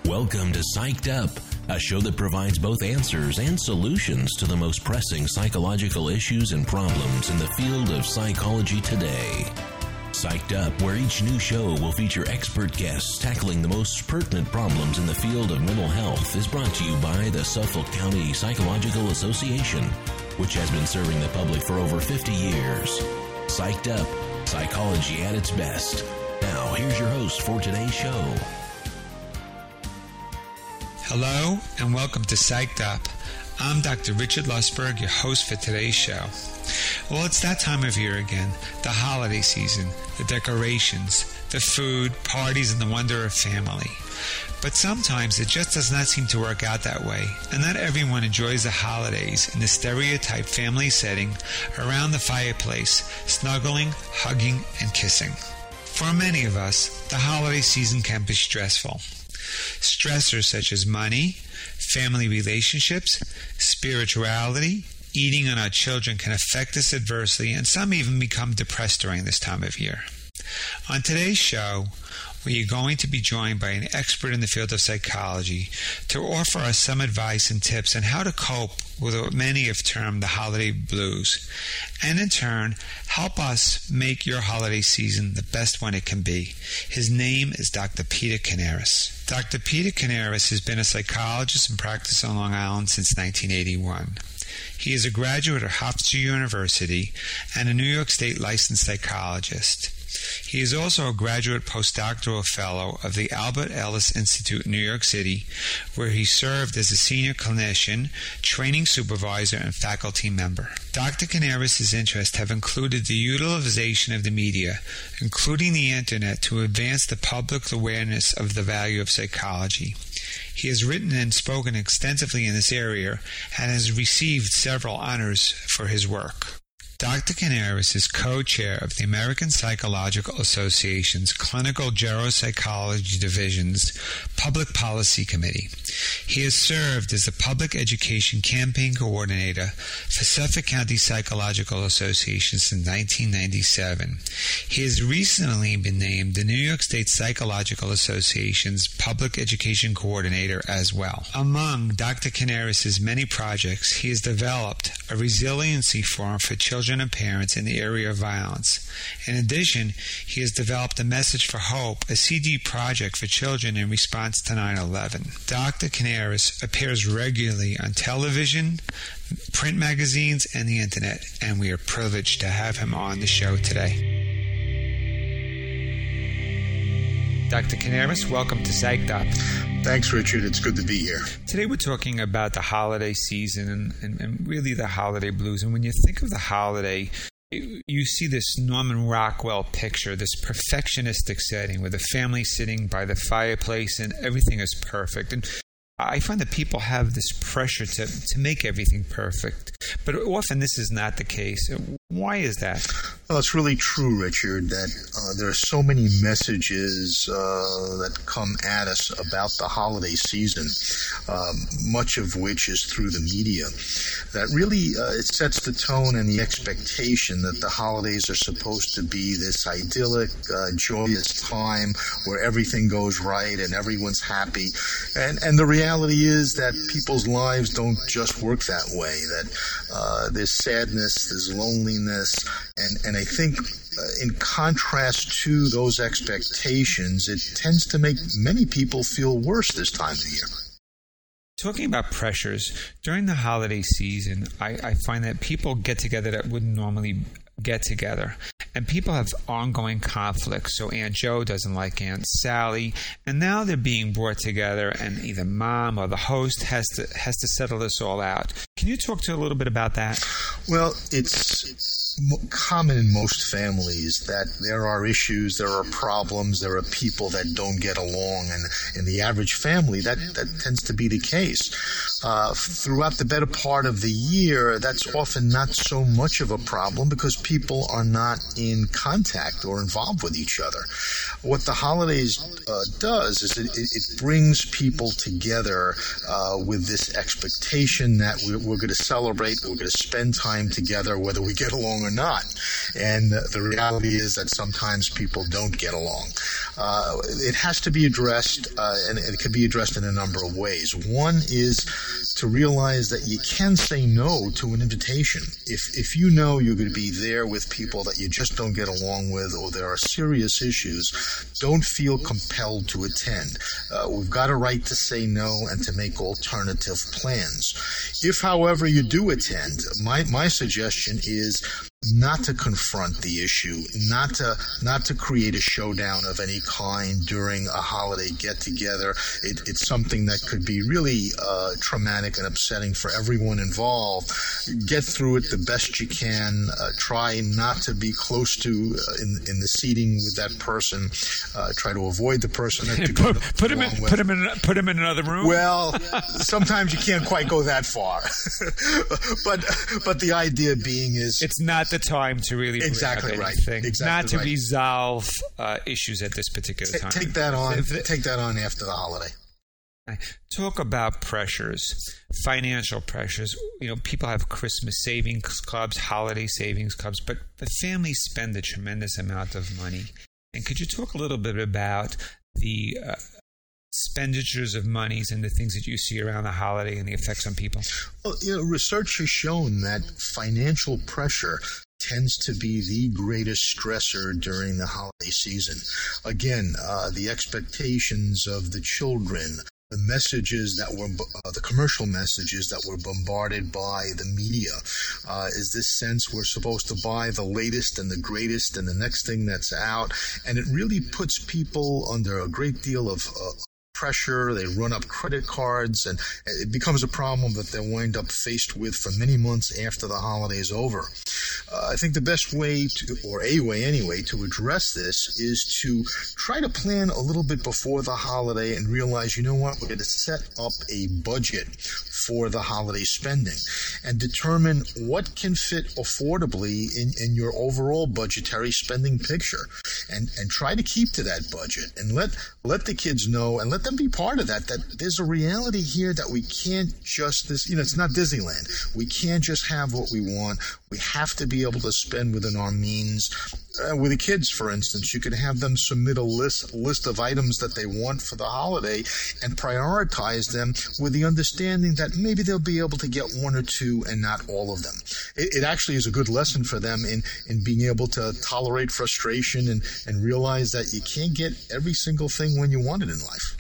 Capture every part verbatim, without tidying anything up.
Welcome to Psyched Up, a show that provides both answers and solutions to the most pressing psychological issues and problems in the field of psychology today. Psyched Up, where each new show will feature expert guests tackling the most pertinent problems in the field of mental health, is brought to you by the Suffolk County Psychological Association, which has been serving the public for over fifty years. Psyched Up, psychology at its best. Now, here's your host for today's show. Hello, and welcome to Psyched Up. I'm Doctor Richard Lusberg, your host for today's show. Well, it's that time of year again, the holiday season, the decorations, the food, parties, and the wonder of family. But sometimes it just does not seem to work out that way, and not everyone enjoys the holidays in the stereotyped family setting around the fireplace, snuggling, hugging, and kissing. For many of us, the holiday season can be stressful. Stressors such as money, family relationships, spirituality, eating on our children can affect us adversely, and some even become depressed during this time of year. On today's show, we are going to be joined by an expert in the field of psychology to offer us some advice and tips on how to cope with what many have termed the holiday blues, and in turn, help us make your holiday season the best one it can be. His name is Doctor Peter Canaris. Doctor Peter Canaris has been a psychologist in practice on Long Island since nineteen eighty-one. He is a graduate of Hofstra University and a New York State licensed psychologist. He is also a graduate postdoctoral fellow of the Albert Ellis Institute in New York City, where he served as a senior clinician, training supervisor, and faculty member. Doctor Canaris' interests have included the utilization of the media, including the Internet, to advance the public awareness of the value of psychology. He has written and spoken extensively in this area and has received several honors for his work. Doctor Canaris is co-chair of the American Psychological Association's Clinical Geropsychology Division's Public Policy Committee. He has served as the Public Education Campaign Coordinator for Suffolk County Psychological Association since nineteen ninety-seven. He has recently been named the New York State Psychological Association's Public Education Coordinator as well. Among Doctor Canaris' many projects, he has developed a resiliency forum for children and parents in the area of violence. In addition, he has developed a Message for Hope, a C D project for children in response to nine eleven. Doctor Canaris appears regularly on television, print magazines, and the Internet, and we are privileged to have him on the show today. Doctor Canaris, welcome to Psyched Up. Thanks, Richard. It's good to be here. Today we're talking about the holiday season and, and, and really the holiday blues. And when you think of the holiday, you see this Norman Rockwell picture, this perfectionistic setting with a family sitting by the fireplace and everything is perfect. And I find that people have this pressure to, to make everything perfect, but often this is not the case. Why is that? Well, it's really true, Richard, that uh, there are so many messages uh, that come at us about the holiday season, um, much of which is through the media, that really uh, it sets the tone and the expectation that the holidays are supposed to be this idyllic, uh, joyous time where everything goes right and everyone's happy. And, and the reality is that people's lives don't just work that way, that uh, there's sadness, there's loneliness, and, and I think uh, in contrast to those expectations, it tends to make many people feel worse this time of the year. Talking about pressures, during the holiday season, I, I find that people get together that wouldn't normally get together. And people have ongoing conflicts. So Aunt Joe doesn't like Aunt Sally. And now they're being brought together and either mom or the host has to has to settle this all out. Can you talk to a little bit about that? Well, it's common in most families that there are issues, there are problems, there are people that don't get along, and in the average family, that, that tends to be the case. Uh, throughout the better part of the year, that's often not so much of a problem because people are not in contact or involved with each other. What the holidays uh, does is it, it brings people together uh, with this expectation that we're, we're going to celebrate, we're going to spend time together, whether we get along or not. And the reality is that sometimes people don't get along. Uh, it has to be addressed, uh, and it can be addressed in a number of ways. One is to realize that you can say no to an invitation. If if you know you're going to be there with people that you just don't get along with, or there are serious issues, don't feel compelled to attend. Uh, we've got a right to say no and to make alternative plans. If, however, you do attend, my, my suggestion is not to confront the issue, not to not to create a showdown of any kind during a holiday get-together. It, it's something that could be really uh, traumatic and upsetting for everyone involved. Get through it the best you can. Uh, try not to be close to uh, in in the seating with that person. Uh, try to avoid the person that you put, put him in, with. put him in put him in another room. Well, sometimes you can't quite go that far, but but the idea being is it's not the time to really bring exactly up right. anything, Exactly not to right. resolve uh, issues at this particular T- time. Take that on. If the- take that on after the holiday. Talk about pressures, financial pressures. You know, people have Christmas savings clubs, holiday savings clubs, but the families spend a tremendous amount of money. And could you talk a little bit about the uh, expenditures of monies and the things that you see around the holiday and the effects on people? Well, you know, research has shown that financial pressure tends to be the greatest stressor during the holiday season. Again, uh, the expectations of the children, the messages that were, uh, the commercial messages that were bombarded by the media, uh, is this sense we're supposed to buy the latest and the greatest and the next thing that's out. And it really puts people under a great deal of uh, pressure. They run up credit cards, and it becomes a problem that they wind up faced with for many months after the holiday is over. Uh, I think the best way to, or a way anyway, to address this is to try to plan a little bit before the holiday and realize, you know what, we're going to set up a budget for the holiday spending and determine what can fit affordably in, in your overall budgetary spending picture, and, and try to keep to that budget, and let, let the kids know and let them be part of that, that there's a reality here that we can't just, this, you know, it's not Disneyland. We can't just have what we want. We have to be able to spend within our means. Uh, with the kids, for instance, you could have them submit a list list of items that they want for the holiday and prioritize them with the understanding that maybe they'll be able to get one or two and not all of them. It, it actually is a good lesson for them in, in being able to tolerate frustration and, and realize that you can't get every single thing when you want it in life.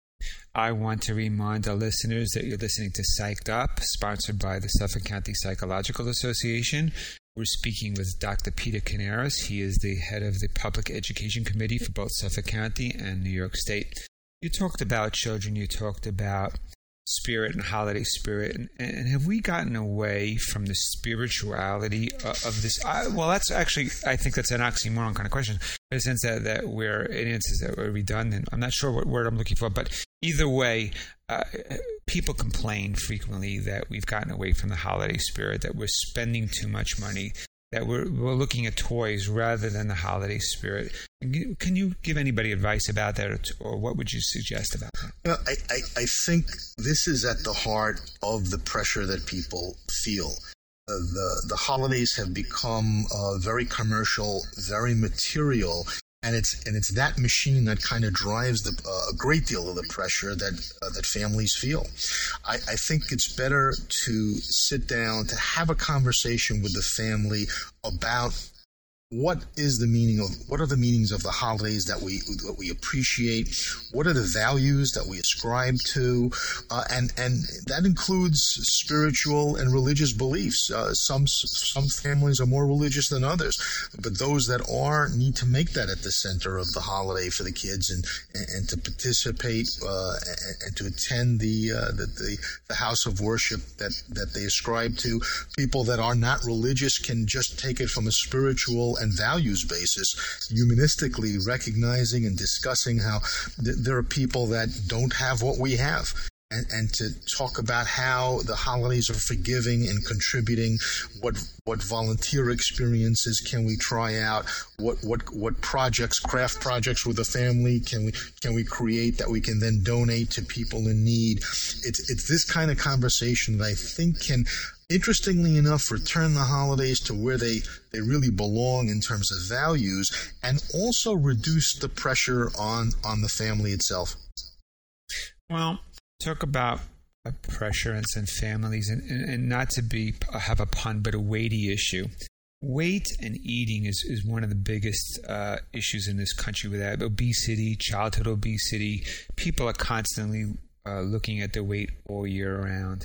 I want to remind our listeners that you're listening to Psyched Up, sponsored by the Suffolk County Psychological Association. We're speaking with Doctor Peter Canaris. He is the head of the Public Education Committee for both Suffolk County and New York State. You talked about children. You talked about spirit and holiday spirit. And, and have we gotten away from the spirituality of, of this? I, well, that's actually, I think that's an oxymoron kind of question, in the sense that, that we're, it answers that we're redundant. I'm not sure what word I'm looking for, but either way, uh, people complain frequently that we've gotten away from the holiday spirit, that we're spending too much money, that we're, we're looking at toys rather than the holiday spirit. Can you give anybody advice about that, or, or what would you suggest about that? You know, I, I, I think this is at the heart of the pressure that people feel. Uh, the, the holidays have become uh, very commercial, very material, and it's and it's that machine that kind of drives the, uh, a great deal of the pressure that uh, that families feel. I, I think it's better to sit down, to have a conversation with the family about what is the meaning of, what are the meanings of the holidays that we that we appreciate? What are the values that we ascribe to? Uh, and and that includes spiritual and religious beliefs. Uh, some some families are more religious than others, but those that are need to make that at the center of the holiday for the kids, and and, and to participate uh, and, and to attend the, uh, the the the house of worship that that they ascribe to. People that are not religious can just take it from a spiritual and values basis, humanistically recognizing and discussing how th- there are people that don't have what we have. And, and to talk about how the holidays are forgiving and contributing, what what volunteer experiences can we try out, what what what projects, craft projects with the family can we can we create that we can then donate to people in need. It's it's this kind of conversation that I think can interestingly enough, return the holidays to where they, they really belong in terms of values, and also reduce the pressure on, on the family itself. Well, talk about pressure and some families, and, and, and not to be have a pun, but a weighty issue. Weight and eating is, is one of the biggest uh, issues in this country with that. Obesity, childhood obesity. People are constantly uh, looking at their weight all year round.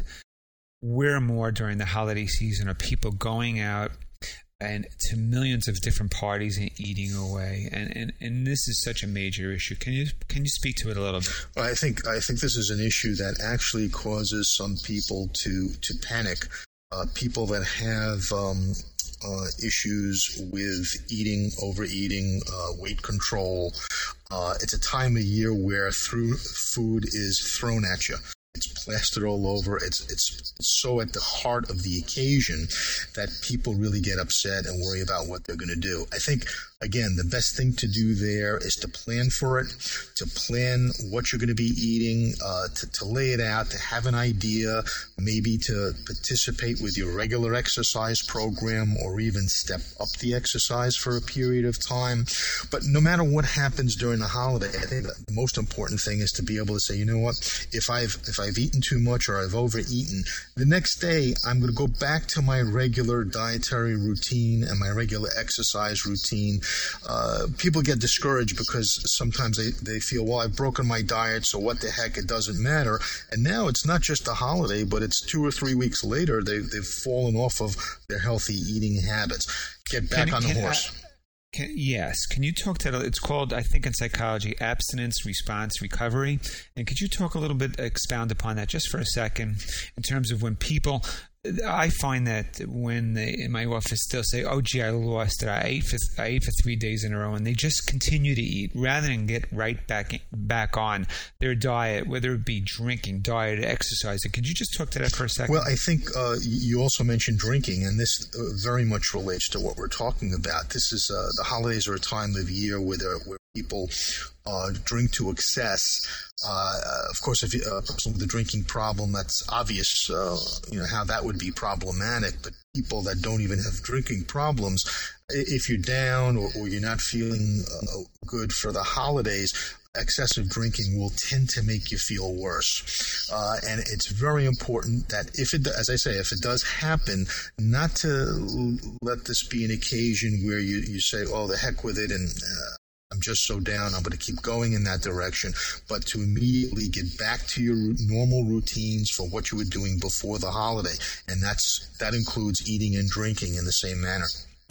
Where more during the holiday season are people going out and to millions of different parties and eating away, and, and, and this is such a major issue. Can you can you speak to it a little bit? Well, I think I think this is an issue that actually causes some people to to panic. Uh, people that have um, uh, issues with eating, overeating, uh, weight control. Uh, it's a time of year where through food is thrown at you. It's plastered all over. It's, it's it's so at the heart of the occasion that people really get upset and worry about what they're going to do. I think, again, the best thing to do there is to plan for it, to plan what you're going to be eating, uh, to, to lay it out, to have an idea, maybe to participate with your regular exercise program or even step up the exercise for a period of time. But no matter what happens during the holiday, I think the most important thing is to be able to say, you know what, if I've if I've eaten too much or I've overeaten, the next day I'm going to go back to my regular dietary routine and my regular exercise routine. Uh, people get discouraged because sometimes they, they feel, well, I've broken my diet, so what the heck, it doesn't matter. And now it's not just a holiday, but it's two or three weeks later, they, they've fallen off of their healthy eating habits. Get back can, on the horse. I- Can, yes. Can you talk to that? It's called, I think in psychology, abstinence, response, recovery. And could you talk a little bit, expound upon that just for a second in terms of when people, I find that when they, in my office, they'll say, oh, gee, I lost it. I ate for, I ate for three days in a row. And they just continue to eat rather than get right back back on their diet, whether it be drinking, diet, exercise. Could you just talk to that for a second? Well, I think uh, you also mentioned drinking, and this uh, very much relates to what we're talking about. This is uh, the holidays are a time of year where, there, where people uh, drink to excess. Uh, of course, if you, a person with a drinking problem, that's obvious, uh, you know, how that would be problematic. But people that don't even have drinking problems, if you're down or, or you're not feeling uh, good for the holidays, excessive drinking will tend to make you feel worse. Uh, and it's very important that if it, as I say, if it does happen, not to let this be an occasion where you, you say, oh, the heck with it, and uh, I'm just so down, I'm going to keep going in that direction, but to immediately get back to your normal routines for what you were doing before the holiday. And that's that includes eating and drinking in the same manner.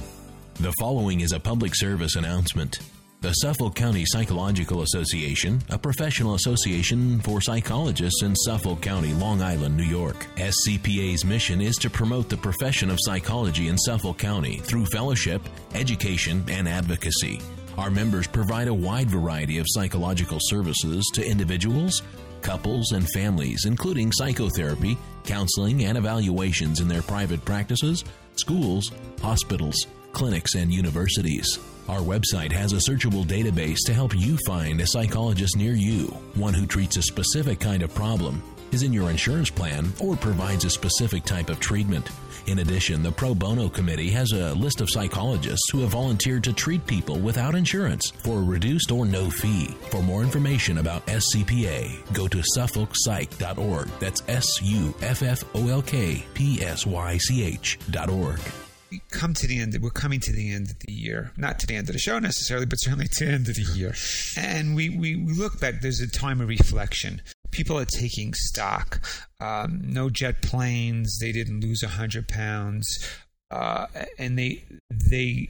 The following is a public service announcement. The Suffolk County Psychological Association, a professional association for psychologists in Suffolk County, Long Island, New York. S C P A's mission is to promote the profession of psychology in Suffolk County through fellowship, education, and advocacy. Our members provide a wide variety of psychological services to individuals, couples, and families, including psychotherapy, counseling, and evaluations in their private practices, schools, hospitals, clinics, and universities. Our website has a searchable database to help you find a psychologist near you, one who treats a specific kind of problem, is in your insurance plan, or provides a specific type of treatment. In addition, the Pro Bono Committee has a list of psychologists who have volunteered to treat people without insurance for a reduced or no fee. For more information about S C P A, go to suffolk psych dot org. That's S U F F O L K P S Y C H dot org. We come to the end. We're coming to the end of the year. Not to the end of the show necessarily, but certainly to the end of the year. And we, we, we look back. There's a time of reflection. People are taking stock. Um, no jet planes. They didn't lose one hundred pounds. Uh, and they they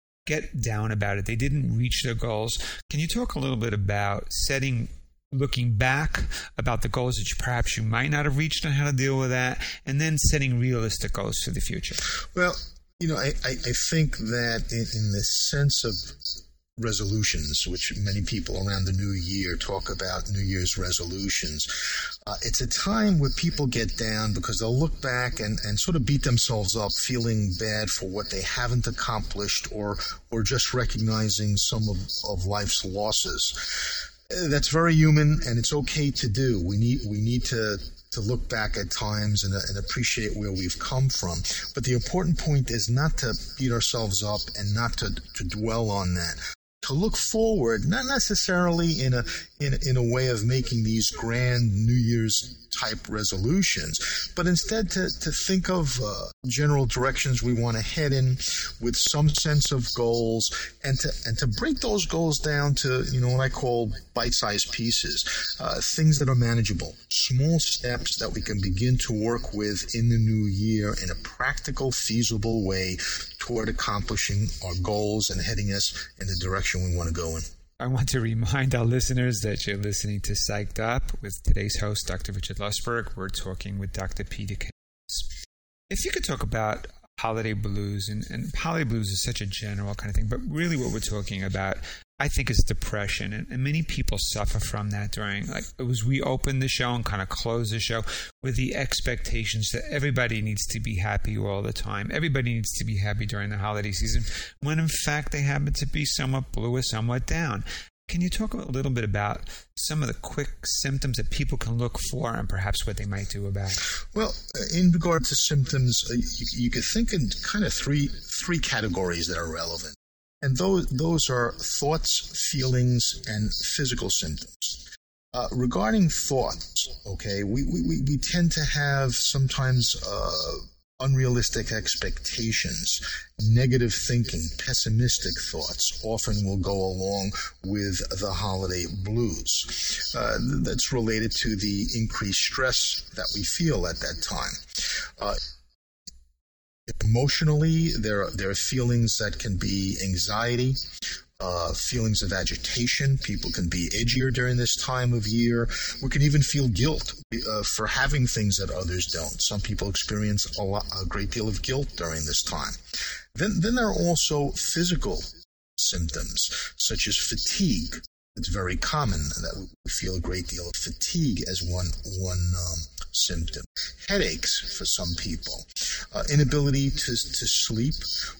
get down about it. They didn't reach their goals. Can you talk a little bit about setting, looking back about the goals that you perhaps you might not have reached and how to deal with that, and then setting realistic goals for the future? Well, you know, I, I, I think that in, in the sense of resolutions, which many people around the new year talk about New Year's resolutions, uh, it's a time where people get down because they'll look back and, and sort of beat themselves up, feeling bad for what they haven't accomplished or or just recognizing some of, of life's losses. That's very human, and it's okay to do. We need we need to to look back at times and, and appreciate where we've come from. But the important point is not to beat ourselves up and not to, to dwell on that. To look forward, not necessarily in a in, in a way of making these grand New Year's type resolutions, but instead to, to think of uh, general directions we want to head in with some sense of goals, and to and to break those goals down to, you know, what I call bite-sized pieces, uh, things that are manageable, small steps that we can begin to work with in the new year in a practical, feasible way toward accomplishing our goals and heading us in the direction we want to go in. I want to remind our listeners that you're listening to Psyched Up with today's host, Doctor Richard Lusberg. We're talking with Doctor Peter Canaris. If you could talk about holiday blues, and, and holiday blues is such a general kind of thing, but really what we're talking about, I think, is depression, and, and many people suffer from that during, like, as we open the show and kind of close the show with the expectations that everybody needs to be happy all the time. Everybody needs to be happy during the holiday season, when in fact they happen to be somewhat blue or somewhat down. Can you talk a little bit about some of the quick symptoms that people can look for and perhaps what they might do about it? Well, in regard to symptoms, uh, you, you could think in kind of three three categories that are relevant. And those those are thoughts, feelings, and physical symptoms. Uh, regarding thoughts, okay, we, we, we tend to have sometimes uh, unrealistic expectations, negative thinking, pessimistic thoughts often will go along with the holiday blues. Uh, that's related to the increased stress that we feel at that time. Uh, Emotionally, there are, there are feelings that can be anxiety, uh, feelings of agitation. People can be edgier during this time of year. We can even feel guilt uh, for having things that others don't. Some people experience a, lot, a great deal of guilt during this time. Then, then there are also physical symptoms, such as fatigue. It's very common that we feel a great deal of fatigue as one one um, symptom. Headaches for some people, uh, inability to to sleep,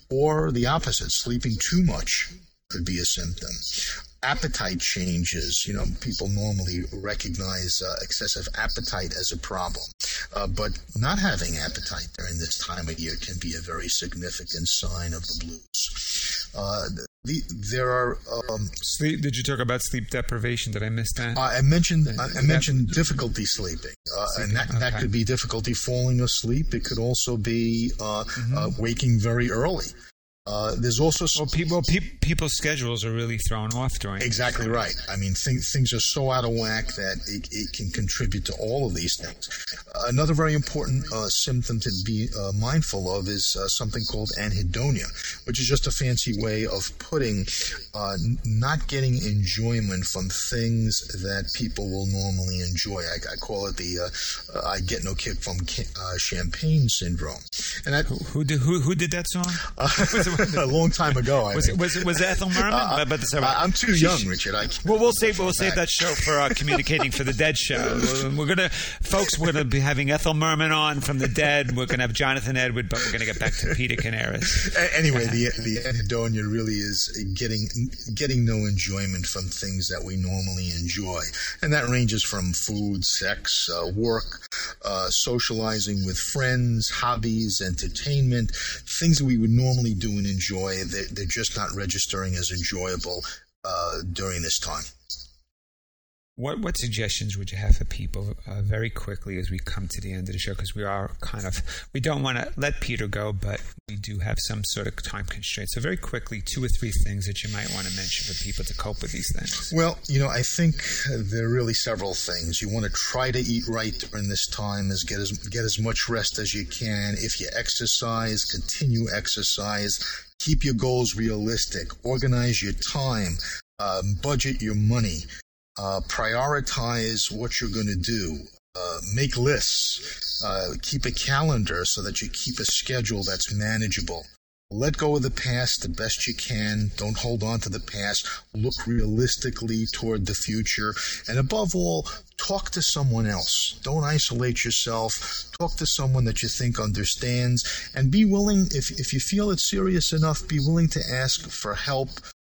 or the opposite, sleeping too much could be a symptom. Appetite changes. You know, people normally recognize uh, excessive appetite as a problem, uh, but not having appetite during this time of year can be a very significant sign of the blues. Uh, the, there are um, sleep. Did you talk about sleep deprivation? Did I miss that? Uh, I mentioned I, I mentioned difficulty sleeping, uh, sleeping. and that, okay. that could be difficulty falling asleep. It could also be uh, mm-hmm. uh, waking very early. Uh, there's also well, people pe- people's schedules are really thrown off during exactly this. Right. I mean, th- things are so out of whack that it, it can contribute to all of these things. Uh, another very important uh, symptom to be uh, mindful of is uh, something called anhedonia, which is just a fancy way of putting uh, n- not getting enjoyment from things that people will normally enjoy. I, I call it the uh, uh, I get no kick from ca- uh, champagne syndrome. And that, who, who did who, who did that song? Uh, a long time ago. I was think. it was it was Ethel Merman? Uh, but the, uh, I'm too young, Richard. I well, we'll save we'll save that show for uh, Communicating for the Dead show. We're gonna, folks, we're gonna be having Ethel Merman on from the Dead. We're gonna have Jonathan Edward, but we're gonna get back to Peter Canaris. Anyway, the the anhedonia really is getting getting no enjoyment from things that we normally enjoy, and that ranges from food, sex, uh, work, uh, socializing with friends, hobbies, entertainment, things that we would normally do and enjoy. They're, they're just not registering as enjoyable uh, during this time. What what suggestions would you have for people uh, very quickly as we come to the end of the show? Because we are kind of, we don't want to let Peter go, but we do have some sort of time constraint. So very quickly, two or three things that you might want to mention for people to cope with these things. Well, you know, I think there are really several things. You want to try to eat right during this time, is get as, get as much rest as you can. If you exercise, continue exercise. Keep your goals realistic. Organize your time. Um, budget your money. Uh, prioritize what you're going to do. Uh, make lists. Uh, keep a calendar so that you keep a schedule that's manageable. Let go of the past the best you can. Don't hold on to the past. Look realistically toward the future. And above all, talk to someone else. Don't isolate yourself. Talk to someone that you think understands. And be willing, if, if you feel it's serious enough, be willing to ask for help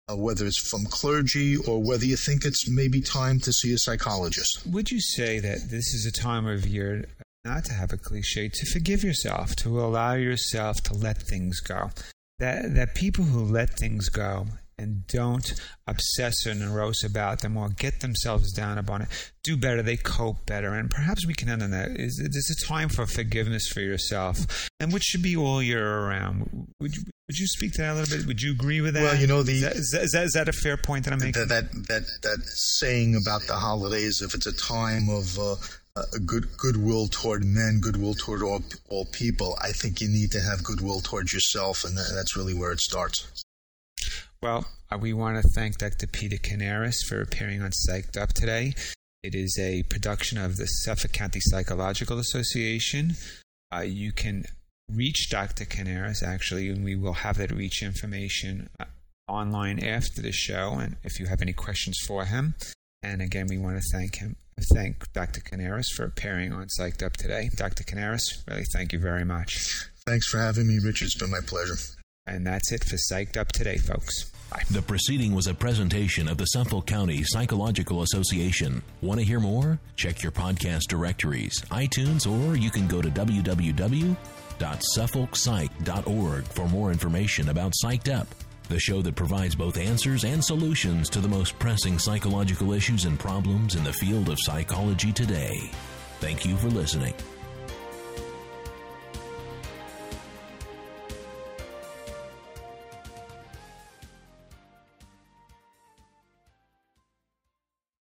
uh, whether it's from clergy or whether you think it's maybe time to see a psychologist. Would you say that this is a time of year, not to have a cliche, to forgive yourself, to allow yourself to let things go? That that people who let things go and don't obsess or morose about them or get themselves down upon it do better, they cope better. And perhaps we can end on that. Is there's a time for forgiveness for yourself, and which should be all year around. Would you, would you speak to that a little bit? Would you agree with that? Well, you know, the, is, that, is, that, is, that, is that a fair point that I'm making? That, that, that, that saying about the holidays, if it's a time of uh, a good goodwill toward men, goodwill toward all, all people, I think you need to have goodwill towards yourself, and that, that's really where it starts. Well, uh, we want to thank Doctor Peter Canaris for appearing on Psyched Up today. It is a production of the Suffolk County Psychological Association. Uh, you can reach Doctor Canaris, actually, and we will have that reach information uh, online after the show, and if you have any questions for him. And again, we want to thank him, thank Doctor Canaris for appearing on Psyched Up today. Doctor Canaris, really thank you very much. Thanks for having me, Richard. It's been my pleasure. And that's it for Psyched Up today, folks. Bye. The proceeding was a presentation of the Suffolk County Psychological Association. Want to hear more? Check your podcast directories, iTunes, or you can go to w w w dot suffolk psych dot org for more information about Psyched Up, the show that provides both answers and solutions to the most pressing psychological issues and problems in the field of psychology today. Thank you for listening.